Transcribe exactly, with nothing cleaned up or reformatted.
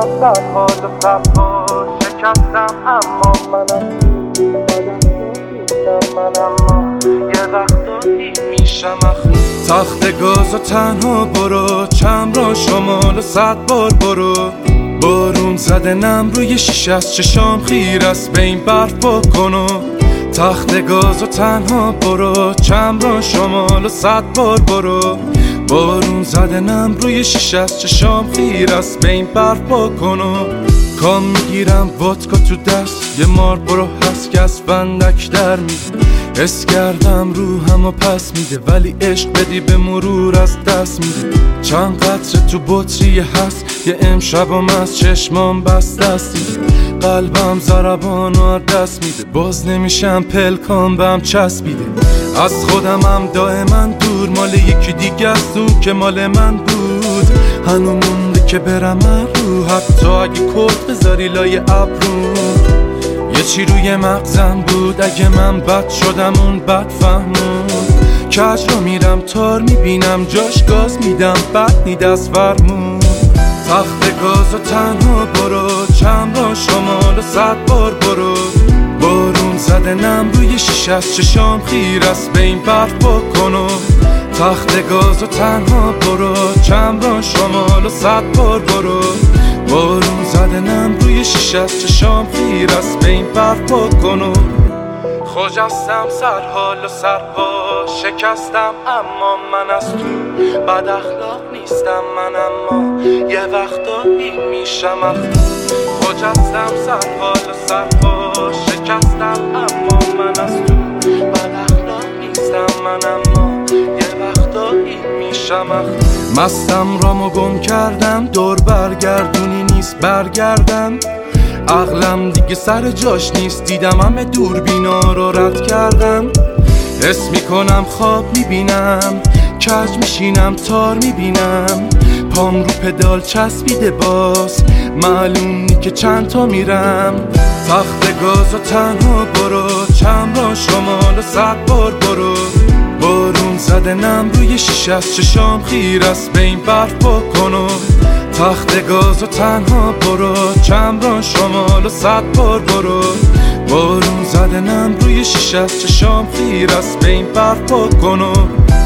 شکستم در حال و سرها شکستم اما منم نیستم من اما یه وقتایی میشم اخم تخت گاز و تنها برو چم را شمال و صد بار برو بارون زده نم روی شیشه از چشام خیر است به این برف بکن و تخت گاز و تنها برو چم را شمال و صد بار برو بارون زده نم روی شیشه از چشام خیر است به این برف بکن و کام میگیرم ودکا تو دست یه مار برو هست که از بندک در میده حس کردم روحم و پس میده ولی عشق بدی به مرور از دست میده چند قطره تو بطری هست یه امشبم از چشمام بست دستی قلبم ضربان و دست میده باز نمیشم پلکام بهم چسبیده از خودمم دائما دور مال یکی دیگه است اون که مال من بود هنو مونده که برم رو حتی اگه کت بذاری لای ابرو یه چی روی مغزم بود اگه من بد شدم اون بد فهمون کج رو میرم تار میبینم جاش گاز میدم بد نی دست فرمون تخت گاز و تنها برو چم را شمال و صد بار برو بارون زده نم روی شیشه از چشام خیر است به این برف بکن و تخت گاز و تنها برو چم را شمال و صد بار برو بارون زده نم روی شیشه از چشام خیر است به این برف بکن و خجستم سر حال و سرپا شکستم اما من از تو بد اخلاق نیستم من اما یه وقتایی میشم اخلاق خجستم سر حال و سرپا شکستم اما من از تو بد اخلاق نیستم من اما یه وقتایی میشم اخلاق مستم رامو گم کردم دور برگردونی نیست برگردم عقلم دیگه سر جاش نیست دیدم همه دوربینا رو رد کردم حس میکنم خواب میبینم کج میشینم تار میبینم پام رو پدال چسبیده باز معلوم نی که چند تا میرم تخت گاز و تنها برو چم را شمال و صد بار برو بارون زده نم روی شیشه از چشام خیر است به این برف بکن و تخت گاز و تنها برو چم را شمال و صد بار برو بارون زده نم روی شیشه از چشام خیر است به این برف بکن و